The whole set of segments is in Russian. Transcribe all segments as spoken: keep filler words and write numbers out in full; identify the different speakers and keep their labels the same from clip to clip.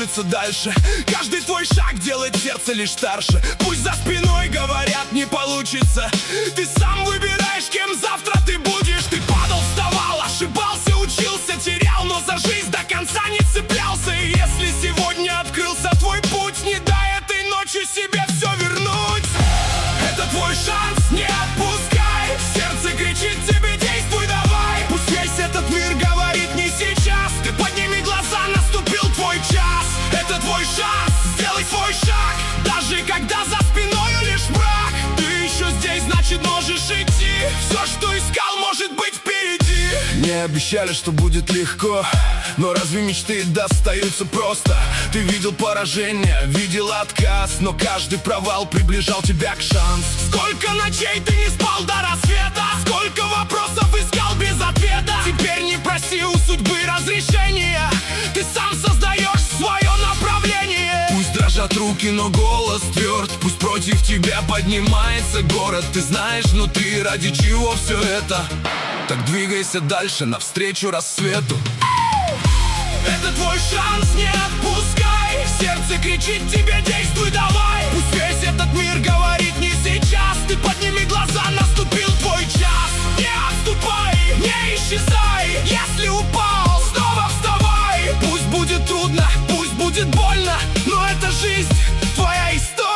Speaker 1: движется дальше. Каждый твой шаг делает сердце лишь старше. Пусть за спиной говорят не получится, ты сам выбираешь, кем завтра ты будешь. Ты падал, вставал, ошибался, учился, терял, но за жизнь до конца не цеплялся. И если сегодня открылся твой путь, не дай этой ночью себе все вернуть. Это твой шанс, не отпускай. Сердце кричит тебе: действуй давай. Пусть весь этот мир говорит не сейчас, ты подними глаза, наступил твой час. Это твой шанс, сделай свой шаг. Даже когда за спиной лишь мрак, ты еще здесь, значит можешь идти. Все, что искал, может быть впереди. Мне обещали, что будет легко, но разве мечты достаются просто? Ты видел поражение, видел отказ, но каждый провал приближал тебя к шансу. Сколько ночей ты не спал до рассвета, сколько вопросов искал без ответа. Теперь не проси у судьбы разрешения, ты сам создаешь свое направление. Пусть дрожат руки, но голос тверд. Пусть против тебя поднимается город. Ты знаешь внутри, ради чего все это. Так двигайся дальше, навстречу рассвету. Это твой шанс, не отпускай. Сердце кричит тебе: действуй давай. Пусть весь этот мир говорит не сейчас, ты подними глаза, наступил твой час. Не отступай, не исчезай. Если упал, снова вставай. Пусть будет трудно, пусть будет больно, но это жизнь, твоя история.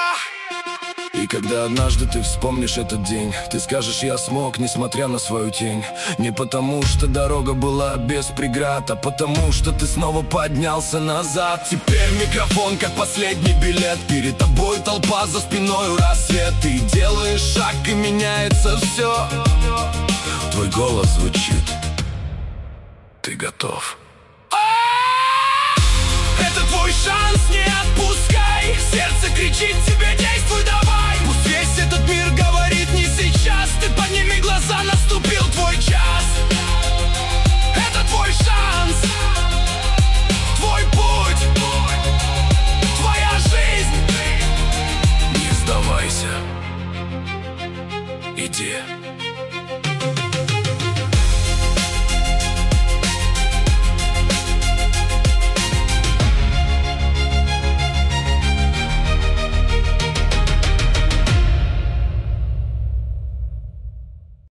Speaker 1: И когда однажды ты вспомнишь этот день, ты скажешь: я смог, несмотря на свою тень. Не потому, что дорога была без преград, а потому, что ты снова поднялся назад. Теперь микрофон как последний билет, перед тобой толпа, за спиной рассвет. Ты делаешь шаг, и меняется все. Твой голос звучит: ты готов. Это твой шанс, не отпускай. Сердце кричит тебе: